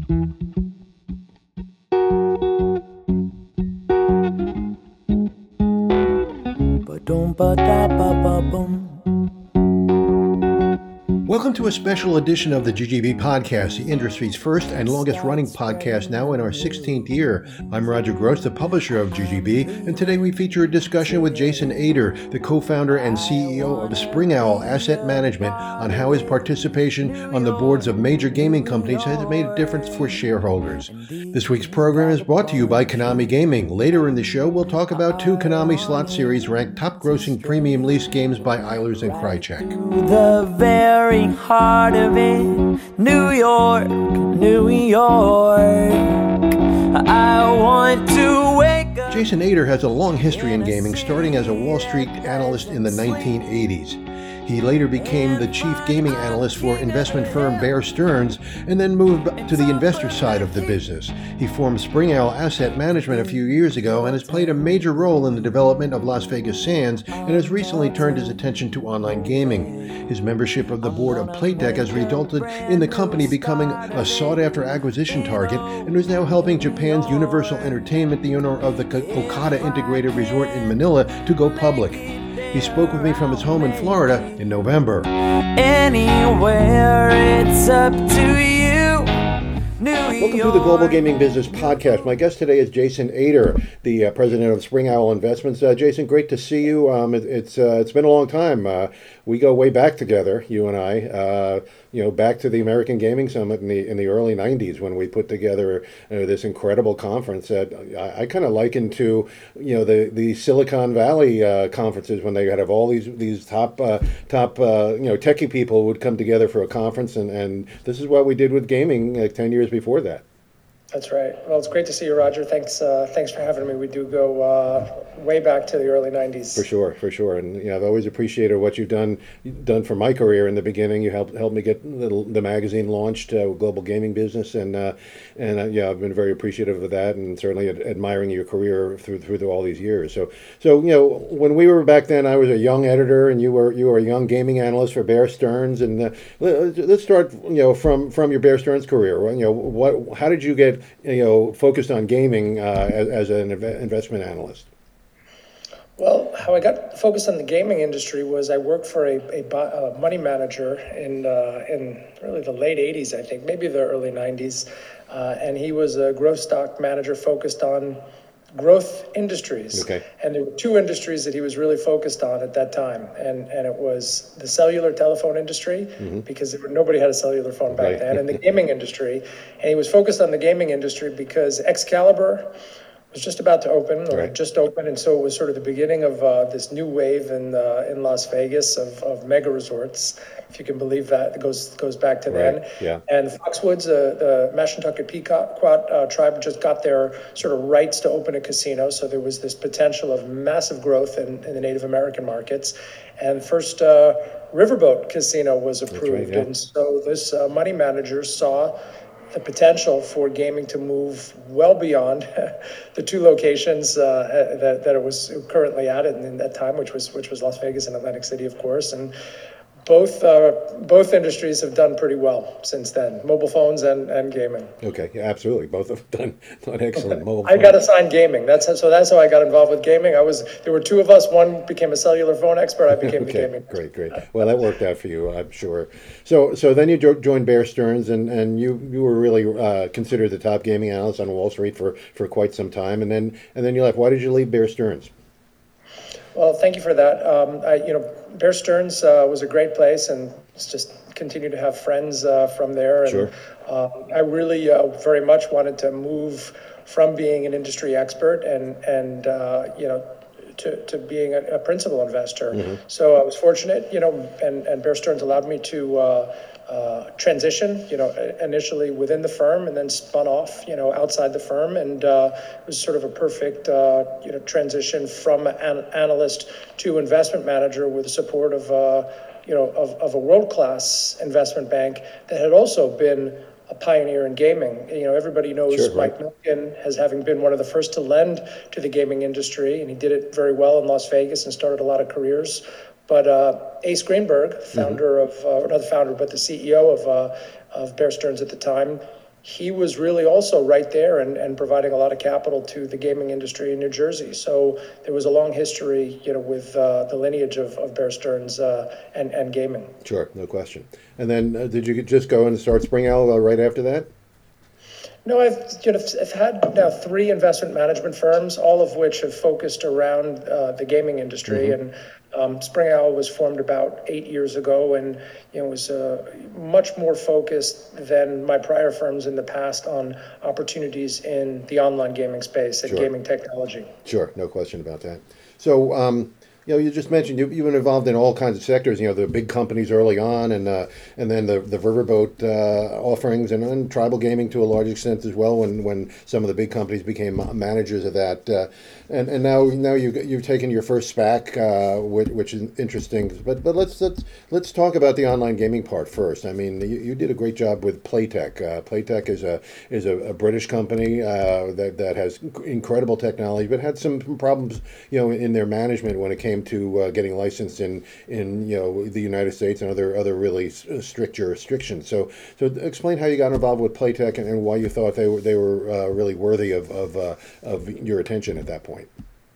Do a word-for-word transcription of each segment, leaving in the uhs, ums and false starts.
Welcome to a special edition of the G G B Podcast, the industry's first and longest-running podcast, now in our sixteenth year. I'm Roger Gross, the publisher of G G B, and today we feature a discussion with Jason Ader, the co-founder and C E O of Spring Owl Asset Management, on how his participation on the boards of major gaming companies has made a difference for shareholders. This week's program is brought to you by Konami Gaming. Later in the show, we'll talk about two Konami slot series ranked top-grossing premium lease games by Eilers and Krychek. The very heart of it, New York, New York. I want to wake up. Jason Ader has a long history in gaming, starting as a Wall Street analyst in the nineteen eighties. He later became the chief gaming analyst for investment firm Bear Stearns and then moved to the investor side of the business. He formed Spring Owl Asset Management a few years ago and has played a major role in the development of Las Vegas Sands and has recently turned his attention to online gaming. His membership of the board of Playtech has resulted in the company becoming a sought-after acquisition target and is now helping Japan's Universal Entertainment, the owner of the Okada Integrated Resort in Manila, to go public. He spoke with me from his home in Florida in November. Anywhere, it's up to you. New Welcome York. to the Global Gaming Business Podcast. My guest today is Jason Ader, the uh, president of Spring Owl Investments. Uh, Jason, great to see you. Um, it, it's uh, it's been a long time. Uh, we go way back together, you and I. Uh, you know, back to the American Gaming Summit in the in the early nineties when we put together uh, this incredible conference that I, I kind of liken to, you know, the the Silicon Valley uh, conferences when they had have all these these top uh, top uh, you know techie people would come together for a conference, and, and this is what we did with gaming like ten years before that. That's right. Well, it's great to see you, Roger. Thanks uh, thanks for having me. We do go uh, way back to the early nineties. For sure, for sure. And you know, I've always appreciated what you've done done for my career in the beginning. You helped helped me get the, the magazine launched, uh, Global Gaming Business, and uh, and uh, yeah, I've been very appreciative of that, and certainly ad- admiring your career through through all these years. So so you know, when we were back then, I was a young editor, and you were you were a young gaming analyst for Bear Stearns. And uh, let's start you know from from your Bear Stearns career. You know, what how did you get you know, focused on gaming uh, as, as an inv- investment analyst? Well, how I got focused on the gaming industry was I worked for a, a, a money manager in uh, in really the late eighties, I think, maybe the early nineties, uh, and he was a growth stock manager focused on growth industries. Okay. And there were two industries that he was really focused on at that time, and and it was the cellular telephone industry, mm-hmm. because there were, nobody had a cellular phone back right. then, and the gaming industry. And he was focused on the gaming industry because Excalibur was just about to open, or right. just opened, and so it was sort of the beginning of uh, this new wave in uh, in Las Vegas of, of mega resorts, if you can believe that. It goes goes back to right. then. Yeah. And Foxwoods, uh, the Mashantucket Pequot uh, tribe, just got their sort of rights to open a casino, so there was this potential of massive growth in, in the Native American markets. And first uh, Riverboat Casino was approved, right, yeah. And so this uh, money manager saw the potential for gaming to move well beyond the two locations uh, that, that it was currently at in, in that time, which was which was Las Vegas and Atlantic City, of course. And both uh, both industries have done pretty well since then, mobile phones and, and gaming. Okay, yeah, absolutely. Both have done, done excellent. Mobile I got assigned gaming. That's how, so that's how I got involved with gaming. I was there were two of us. One became a cellular phone expert. I became okay, the gaming. Great, great. Well, that worked out for you, I'm sure. So so then you jo- joined Bear Stearns, and, and you, you were really uh, considered the top gaming analyst on Wall Street for, for quite some time, and then and then you left. Why did you leave Bear Stearns? Well, thank you for that. Um, I, you know, Bear Stearns uh, was a great place, and it's just continue to have friends uh, from there. And, sure. Uh, I really uh, very much wanted to move from being an industry expert and and uh, you know to, to being a, a principal investor. Mm-hmm. So I was fortunate, you know, and, and Bear Stearns allowed me to uh, uh, transition, you know, initially within the firm and then spun off, you know, outside the firm. And uh, it was sort of a perfect, uh, you know, transition from an analyst to investment manager with the support of, uh, you know, of, of a world-class investment bank that had also been a pioneer in gaming. You know, everybody knows sure, Mike right. Milligan as having been one of the first to lend to the gaming industry, and he did it very well in Las Vegas and started a lot of careers. But uh, Ace Greenberg, founder mm-hmm. of, uh, not the founder, but the C E O of uh, of Bear Stearns at the time, he was really also right there and, and providing a lot of capital to the gaming industry in New Jersey. So there was a long history, you know, with uh, the lineage of, of Bear Stearns uh, and, and gaming. Sure, no question. And then uh, did you just go and start Spring Owl uh, right after that? No, I've you know I've had now three investment management firms, all of which have focused around uh, the gaming industry. Mm-hmm. And um, Spring Owl was formed about eight years ago, and you know was uh, much more focused than my prior firms in the past on opportunities in the online gaming space and Sure. gaming technology. Sure, no question about that. So. Um, You know, you just mentioned you, you've been involved in all kinds of sectors. You know, the big companies early on, and uh, and then the the Riverboat uh, offerings, and then tribal gaming to a large extent as well. When, when some of the big companies became managers of that, uh, and and now now you you've taken your first SPAC, uh, which, which is interesting. But but let's let's let's talk about the online gaming part first. I mean, you, you did a great job with Playtech. Uh, Playtech is a is a, a British company uh, that that has incredible technology, but had some problems, you know, in their management when it came to uh, getting licensed in in you know the United States and other other really strict jurisdictions. So so explain how you got involved with Playtech and, and why you thought they were they were uh, really worthy of of uh, of your attention at that point.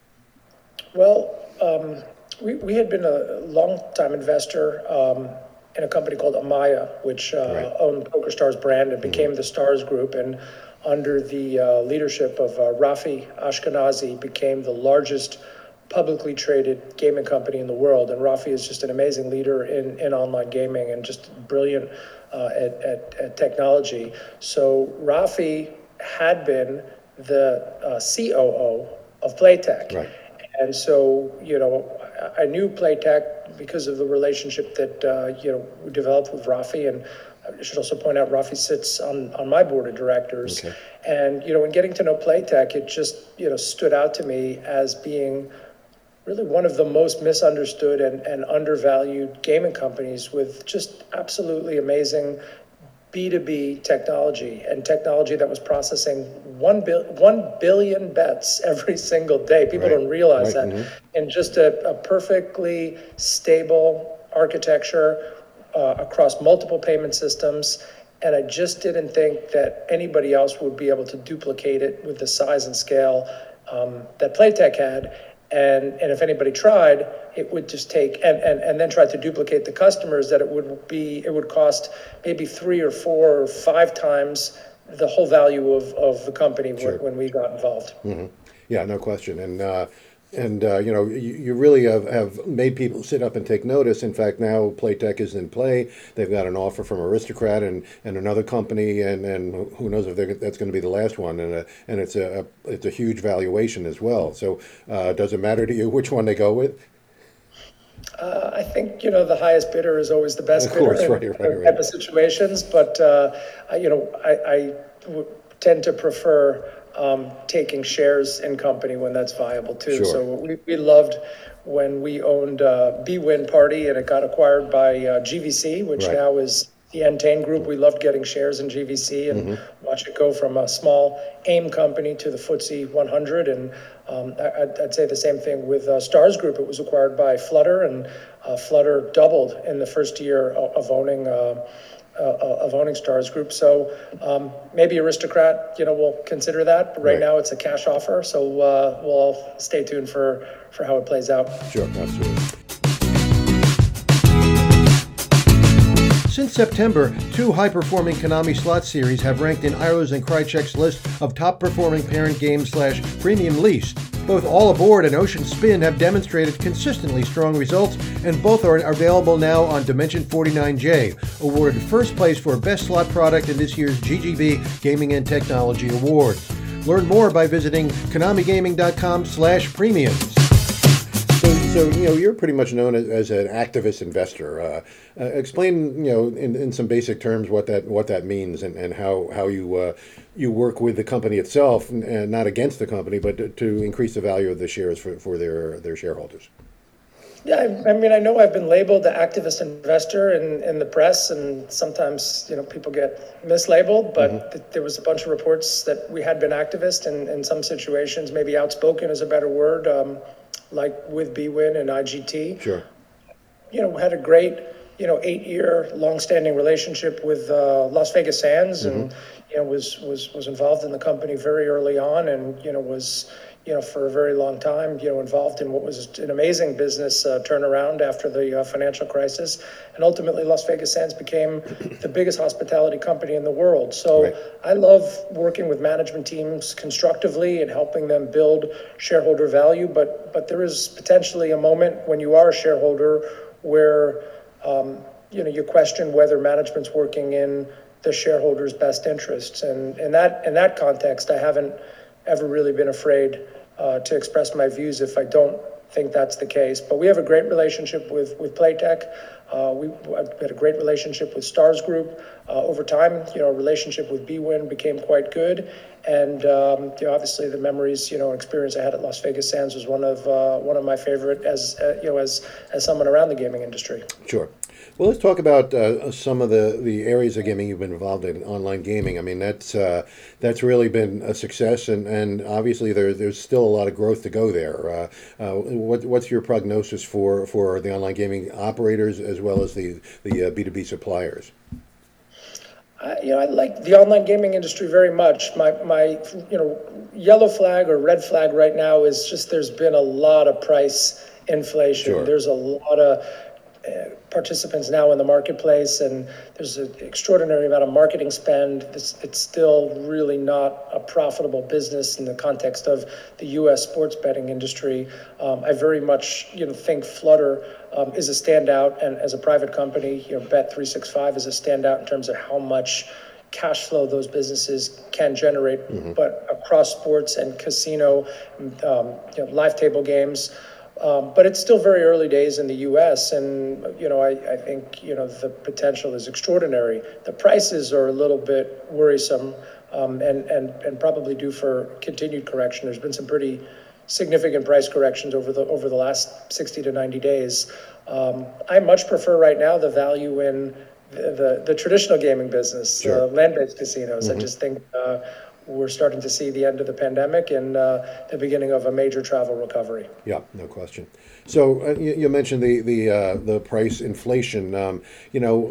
Well, um, we we had been a long time investor um, in a company called Amaya, which uh, Right. owned PokerStars brand and became mm-hmm. the Stars Group, and under the uh, leadership of uh, Rafi Ashkenazi, became the largest publicly traded gaming company in the world. And Rafi is just an amazing leader in, in online gaming and just brilliant uh, at, at, at technology. So Rafi had been the uh, C O O of Playtech. Right. And so, you know, I knew Playtech because of the relationship that, uh, you know, we developed with Rafi. And I should also point out Rafi sits on, on my board of directors. Okay. And, you know, in getting to know Playtech, it just, you know, stood out to me as being really one of the most misunderstood and, and undervalued gaming companies with just absolutely amazing B two B technology and technology that was processing one, bil- one billion bets every single day. People Right. don't realize Right. that. Mm-hmm. And just a, a perfectly stable architecture uh, across multiple payment systems. And I just didn't think that anybody else would be able to duplicate it with the size and scale um, that Playtech had. And and if anybody tried, it would just take and, and, and then try to duplicate the customers, that it would be it would cost maybe three or four or five times the whole value of, of the company Sure. when, when we got involved. Mm-hmm. Yeah, no question. And uh, and uh, you know, you, you really have, have made people sit up and take notice. In fact, now Playtech is in play. They've got an offer from Aristocrat and, and another company, and, and who knows if that's going to be the last one. And a, and it's a, a it's a huge valuation as well. So uh, does it matter to you which one they go with? Uh, I think, you know, the highest bidder is always the best Of course, bidder right, in right, those right. type of situations. But, uh, I, you know, I, I w- tend to prefer um, taking shares in company when that's viable too. Sure. So we, we loved when we owned uh, bwin Party and it got acquired by uh, G V C, which Right. now is the Entain Group. We loved getting shares in G V C and mm-hmm. watch it go from a small AIM company to the F T S E one hundred. And um, I, I'd, I'd say the same thing with uh, Stars Group. It was acquired by Flutter, and uh, Flutter doubled in the first year of, of owning uh, uh, of owning Stars Group. So um, maybe Aristocrat, you know, we'll consider that. But right, Right. now it's a cash offer, so uh, we'll all stay tuned for for how it plays out. Sure, absolutely. Since September, two high-performing Konami slot series have ranked in Iro's and Krychek's list of top-performing parent games slash premium leased. Both All Aboard and Ocean Spin have demonstrated consistently strong results, and both are available now on Dimension forty-nine J, awarded first place for Best Slot Product in this year's G G B Gaming and Technology Awards. Learn more by visiting konamigaming.com slash premiums. So, so you know, you're pretty much known as, as an activist investor. Uh, uh, explain, you know, in, in some basic terms what that what that means, and, and how how you uh, you work with the company itself, and, and not against the company, but to, to increase the value of the shares for, for their their shareholders. Yeah, I, I mean, I know I've been labeled the activist investor in, in the press, and sometimes, you know, people get mislabeled, but mm-hmm. th- there was a bunch of reports that we had been activist in, in some situations, maybe outspoken is a better word, um, like with bwin and I G T. Sure. You know, we had a great you know, eight-year, long-standing relationship with uh, Las Vegas Sands, mm-hmm. and you know, was was was involved in the company very early on, and you know, was you know, for a very long time, you know, involved in what was an amazing business uh, turnaround after the uh, financial crisis. And ultimately, Las Vegas Sands became the biggest hospitality company in the world. So right. I love working with management teams constructively and helping them build shareholder value. But, but there is potentially a moment when you are a shareholder where, um, you know, you question whether management's working in the shareholders' best interests. And in that, in that context, I haven't ever really been afraid uh, to express my views if I don't think that's the case. But we have a great relationship with, with Playtech. Uh, we had a great relationship with Stars Group. Uh, over time, you know, our relationship with bwin became quite good. And um, you know, obviously the memories, you know, experience I had at Las Vegas Sands was one of uh, one of my favorite as uh, you know as as someone around the gaming industry. Sure. Well, let's talk about uh, some of the, the areas of gaming you've been involved in, online gaming. I mean, that's uh, that's really been a success, and, and obviously there there's still a lot of growth to go there. Uh, uh, what what's your prognosis for, for the online gaming operators as well as the the uh, B two B suppliers? I, you know, I like the online gaming industry very much. My my you know yellow flag or red flag right now is just there's been a lot of price inflation. Sure. There's a lot of Uh, participants now in the marketplace, and there's an extraordinary amount of marketing spend. It's, it's still really not a profitable business in the context of the U S sports betting industry. Um, I very much, you know, think Flutter um, is a standout, and as a private company, you know, Bet three sixty-five is a standout in terms of how much cash flow those businesses can generate, mm-hmm. but across sports and casino, um, you know, live table games. Um, but it's still very early days in the U S, and you know, I, I think you know the potential is extraordinary. The prices are a little bit worrisome, um, and and and probably due for continued correction. There's been some pretty significant price corrections over the over the last sixty to ninety days. Um, I much prefer right now the value in the the, the traditional gaming business, sure. uh, land-based casinos. Mm-hmm. I just think. Uh, We're starting to see the end of the pandemic and uh, the beginning of a major travel recovery. Yeah, no question. So uh, you, you mentioned the the uh, the price inflation. Um, you know,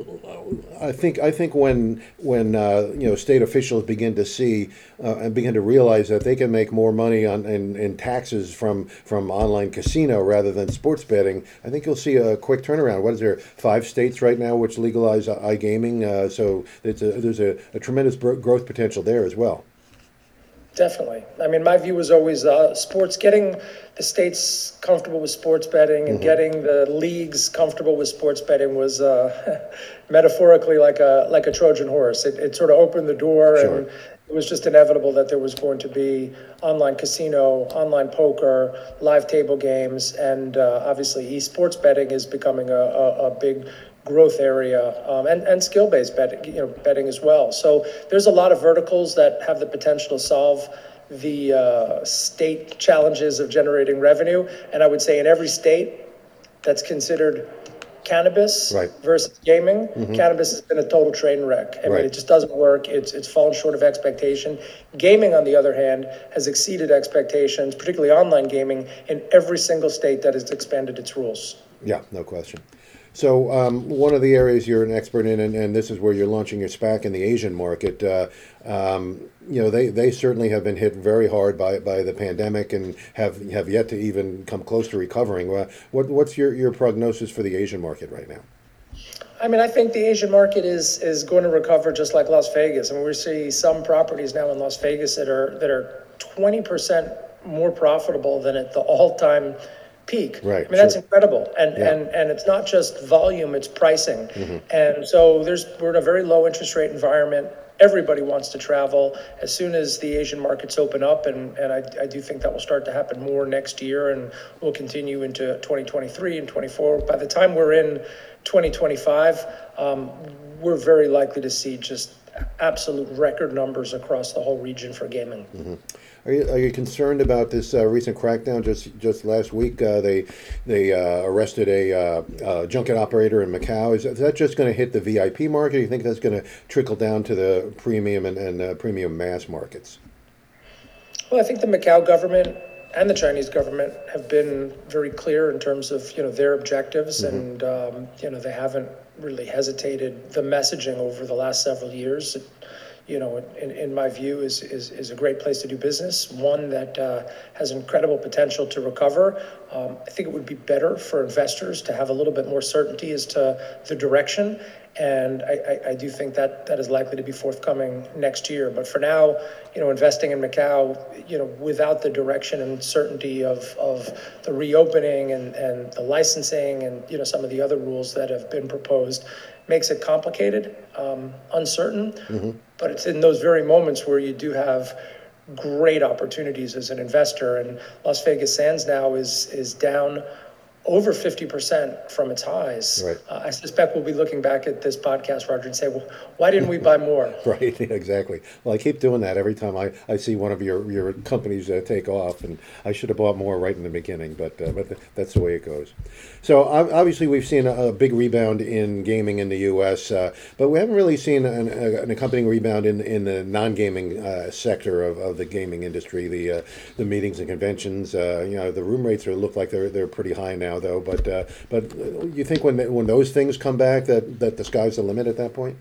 I think I think when when uh, you know state officials begin to see uh, and begin to realize that they can make more money on in, in taxes from from online casino rather than sports betting, I think you'll see a quick turnaround. What is there? Five states right now which legalize iGaming. Uh, so it's a, there's a, a tremendous growth potential there as well. Definitely. I mean, my view was always uh, sports, getting the states comfortable with sports betting and mm-hmm. getting the leagues comfortable with sports betting was uh, metaphorically like a like a Trojan horse. It, it sort of opened the door, sure. and it was just inevitable that there was going to be online casino, online poker, live table games, and uh, obviously esports betting is becoming a, a, a big growth area, um, and, and skill-based betting, you know, betting as well. So there's a lot of verticals that have the potential to solve the uh, state challenges of generating revenue. And I would say in every state that's considered cannabis right. versus gaming, mm-hmm. cannabis has been a total train wreck. I right. mean, it just doesn't work. It's it's fallen short of expectation. Gaming, on the other hand, has exceeded expectations, particularly online gaming, in every single state that has expanded its rules. Yeah, no question. So um, one of the areas you're an expert in, and, and this is where you're launching your SPAC in the Asian market, uh, um, you know, they, they certainly have been hit very hard by by the pandemic and have have yet to even come close to recovering. Uh, what what's your, your prognosis for the Asian market right now? I mean, I think the Asian market is is going to recover just like Las Vegas. I mean, we see some properties now in Las Vegas that are that are twenty percent more profitable than at the all-time peak. Right, I mean, sure. That's incredible. And, yeah. and and it's not just volume, it's pricing. Mm-hmm. And so there's we're in a very low interest rate environment. Everybody wants to travel. As soon as the Asian markets open up, and, and I, I do think that will start to happen more next year and will continue into twenty twenty-three and twenty-four. By the time we're in twenty twenty-five, um, we're very likely to see just absolute record numbers across the whole region for gaming. Mm-hmm. Are you, are you concerned about this uh, recent crackdown? Just just last week, uh, they they uh, arrested a uh, uh, junket operator in Macau. Is that, is that just going to hit the V I P market? Or do you think that's going to trickle down to the premium and, and uh, premium mass markets? Well, I think the Macau government and the Chinese government have been very clear in terms of you know their objectives, mm-hmm. and um, you know they haven't really hesitated. The messaging over the last several years, you know, in, in my view, is, is is a great place to do business, one that uh, has incredible potential to recover. Um, I think it would be better for investors to have a little bit more certainty as to the direction, and I, I, I do think that that is likely to be forthcoming next year. But for now, you know, investing in Macau, you know, without the direction and certainty of, of the reopening and, and the licensing and, you know, some of the other rules that have been proposed makes it complicated, um, uncertain. Mm-hmm. But it's in those very moments where you do have great opportunities as an investor. And Las Vegas Sands now is is down over fifty percent from its highs. Right. Uh, I suspect we'll be looking back at this podcast, Roger, and say, well, why didn't we buy more? Right, exactly. Well, I keep doing that every time I, I see one of your, your companies uh, take off, and I should have bought more right in the beginning, but uh, but th- that's the way it goes. So obviously we've seen a, a big rebound in gaming in the U S, uh, but we haven't really seen an, an accompanying rebound in in the non-gaming uh, sector of, of the gaming industry, the uh, the meetings and conventions. Uh, you know, the room rates are look like they're they're pretty high now, though. But uh, but you think when when those things come back that, that the sky's the limit at that point?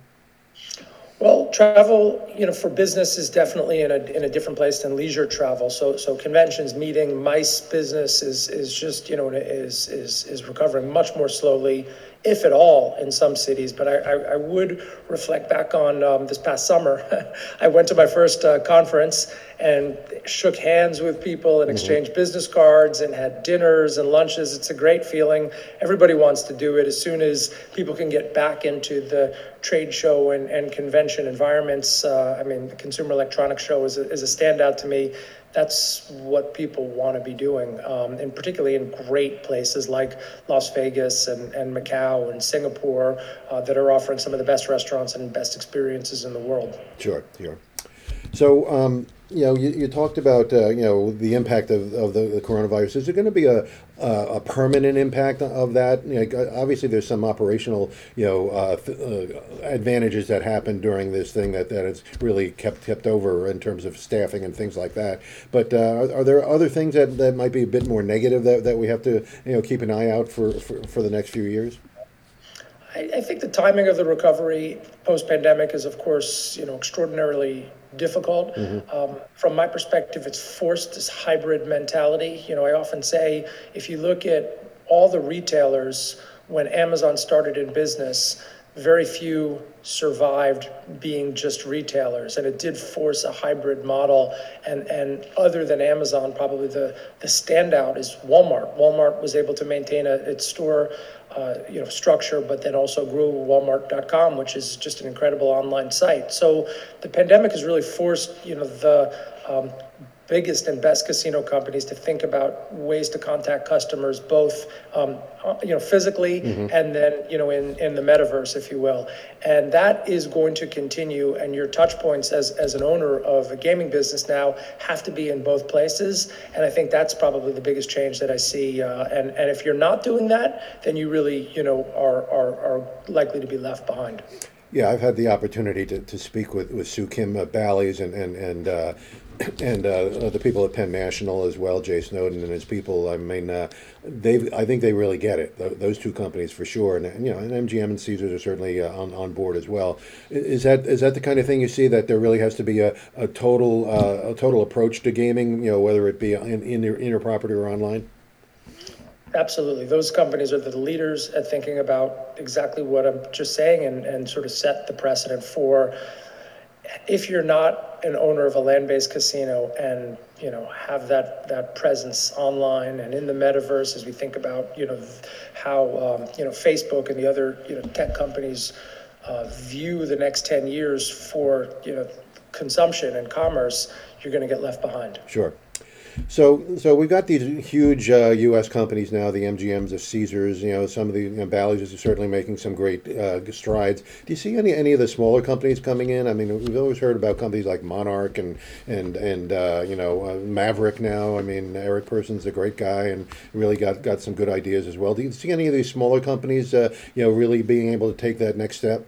Well, travel, you know, for business is definitely in a in a different place than leisure travel. So so conventions, meeting, MICE business is is just, you know, is is is recovering much more slowly, if at all, in some cities. But I, I, I would reflect back on um, this past summer. I went to my first uh, conference and shook hands with people and exchanged mm-hmm. business cards and had dinners and lunches. It's a great feeling. Everybody wants to do it. As soon as people can get back into the trade show and, and convention environments, uh, I mean, the Consumer Electronics Show is a, is a standout to me. That's what people want to be doing, um, and particularly in great places like Las Vegas and, and Macau and Singapore uh, that are offering some of the best restaurants and best experiences in the world. Sure, sure. So, um, you know, you, you talked about, uh, you know, the impact of, of the, the coronavirus. Is there going to be a, a, a permanent impact of that? You know, obviously, there's some operational, you know, uh, th- uh, advantages that happened during this thing that, that it's really kept kept over in terms of staffing and things like that. But uh, are, are there other things that, that might be a bit more negative that, that we have to, you know, keep an eye out for, for, for the next few years? I, I think the timing of the recovery post-pandemic is, of course, you know, extraordinarily difficult. Mm-hmm. Um, from my perspective, it's forced this hybrid mentality. You know, I often say, if you look at all the retailers, when Amazon started in business, very few survived being just retailers, and it did force a hybrid model. And and other than Amazon, probably the the standout is Walmart. Walmart was able to maintain a, its store uh, you know structure, but then also grew Walmart dot com, which is just an incredible online site. So the pandemic has really forced you know the um, biggest and best casino companies to think about ways to contact customers, both um, you know physically mm-hmm. and then you know in, in the metaverse, if you will. And that is going to continue. And your touch points as as an owner of a gaming business now have to be in both places. And I think that's probably the biggest change that I see. Uh, and and if you're not doing that, then you really you know are are, are likely to be left behind. Yeah, I've had the opportunity to, to speak with, with Sue Kim uh, Bally's and and and uh, and uh, the people at Penn National as well, Jay Snowden and his people. I mean, uh, they I think they really get it. Th- those two companies for sure, and, and you know, and M G M and Caesars are certainly uh, on on board as well. Is that is that the kind of thing you see, that there really has to be a a total uh, a total approach to gaming? You know, whether it be in in your inner property or online. Absolutely. Those companies are the leaders at thinking about exactly what I'm just saying, and, and sort of set the precedent for, if you're not an owner of a land-based casino and, you know, have that, that presence online and in the metaverse, as we think about, you know, how, um, you know, Facebook and the other, you know, tech companies uh, view the next ten years for, you know, consumption and commerce, you're going to get left behind. Sure. So, so we've got these huge uh, U S companies now, the M G Ms, the Caesars. You know, some of the you know, Bally's are certainly making some great uh, strides. Do you see any any of the smaller companies coming in? I mean, we've always heard about companies like Monarch and and and uh, you know uh, Maverick now. I mean, Eric Person's a great guy and really got, got some good ideas as well. Do you see any of these smaller companies, uh, you know, really being able to take that next step?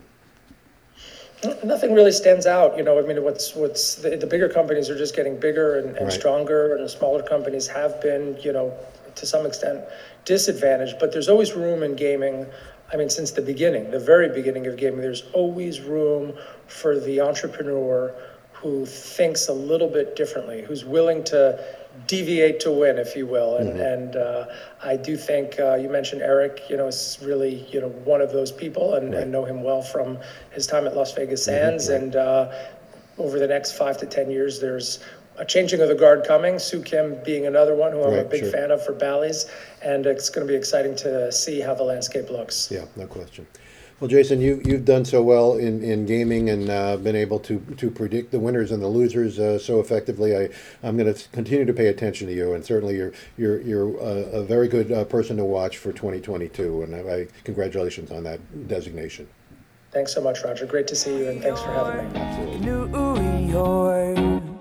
Nothing really stands out. You know, I mean, what's what's the, the bigger companies are just getting bigger and, and right. stronger, and the smaller companies have been, you know, to some extent disadvantaged. But there's always room in gaming, I mean, since the beginning, the very beginning of gaming, there's always room for the entrepreneur who thinks a little bit differently, who's willing to deviate to win, if you will. And, mm-hmm. and uh, I do think uh, you mentioned Eric, you know, is really, you know, one of those people, and, right. and know him well from his time at Las Vegas Sands. Mm-hmm. Right. And uh, over the next five to ten years, there's a changing of the guard coming, Soo Kim being another one who I'm right, a big sure. fan of for Bally's, and it's going to be exciting to see how the landscape looks. Yeah, no question. Well, Jason, you, you've done so well in, in gaming and uh, been able to, to predict the winners and the losers uh, so effectively. I, I'm going to continue to pay attention to you, and certainly you're you're you're a, a very good uh, person to watch for twenty twenty-two, and I, I congratulations on that designation. Thanks so much, Roger. Great to see you, and thanks for having me. Absolutely. New York.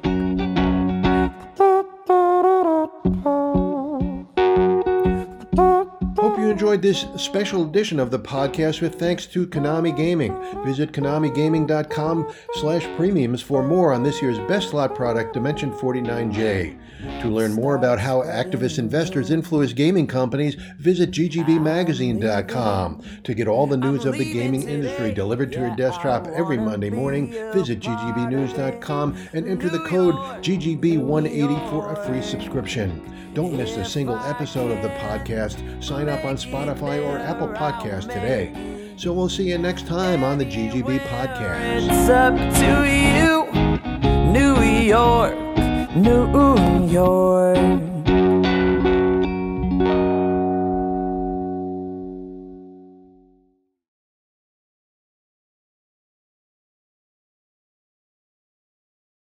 Hope you enjoyed this special edition of the podcast with thanks to Konami Gaming. Visit konami gaming dot com slash premiums for more on this year's best slot product, Dimension forty-nine J. To learn more about how activist investors influence gaming companies, visit g g b magazine dot com. To get all the news of the gaming industry delivered to your desktop every Monday morning, visit g g b news dot com and enter the code G G B one eighty for a free subscription. Don't miss a single episode of the podcast. Sign up on Spotify or Apple Podcasts today. So we'll see you next time on the G G B Podcast. It's up to you, New York, New York.